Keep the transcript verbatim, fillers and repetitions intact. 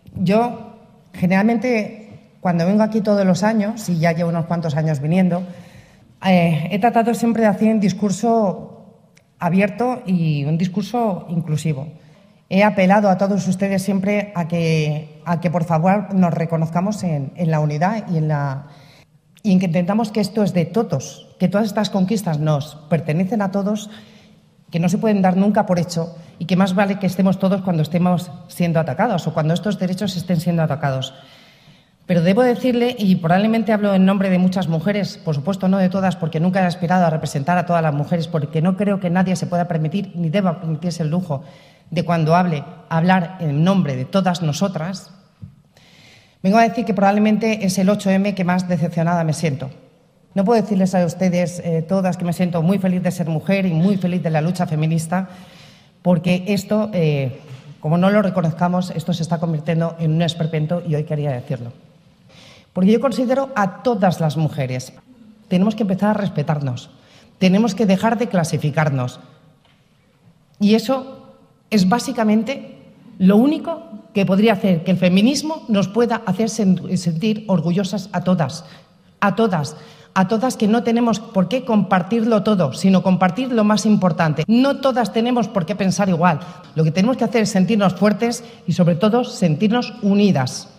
Yo, generalmente, cuando vengo aquí todos los años, y ya llevo unos cuantos años viniendo, eh, he tratado siempre de hacer un discurso abierto y un discurso inclusivo. He apelado a todos ustedes siempre a que, a que por favor, nos reconozcamos en, en la unidad y en, la, y en que intentamos que esto es de todos, que todas estas conquistas nos pertenecen a todos, que no se pueden dar nunca por hecho y que más vale que estemos todos cuando estemos siendo atacados o cuando estos derechos estén siendo atacados. Pero debo decirle, y probablemente hablo en nombre de muchas mujeres, por supuesto no de todas, porque nunca he aspirado a representar a todas las mujeres, porque no creo que nadie se pueda permitir ni deba permitirse el lujo de cuando hable, hablar en nombre de todas nosotras. Vengo a decir que probablemente es el ocho eme que más decepcionada me siento. No puedo decirles a ustedes eh, todas que me siento muy feliz de ser mujer y muy feliz de la lucha feminista, porque esto, eh, como no lo reconozcamos, esto se está convirtiendo en un esperpento y hoy quería decirlo. Porque yo considero a todas las mujeres. Tenemos que empezar a respetarnos, tenemos que dejar de clasificarnos. Y eso es básicamente lo único que podría hacer que el feminismo nos pueda hacer sentir orgullosas a todas, a todas, a todas que no tenemos por qué compartirlo todo, sino compartir lo más importante. No todas tenemos por qué pensar igual. Lo que tenemos que hacer es sentirnos fuertes y, sobre todo, sentirnos unidas.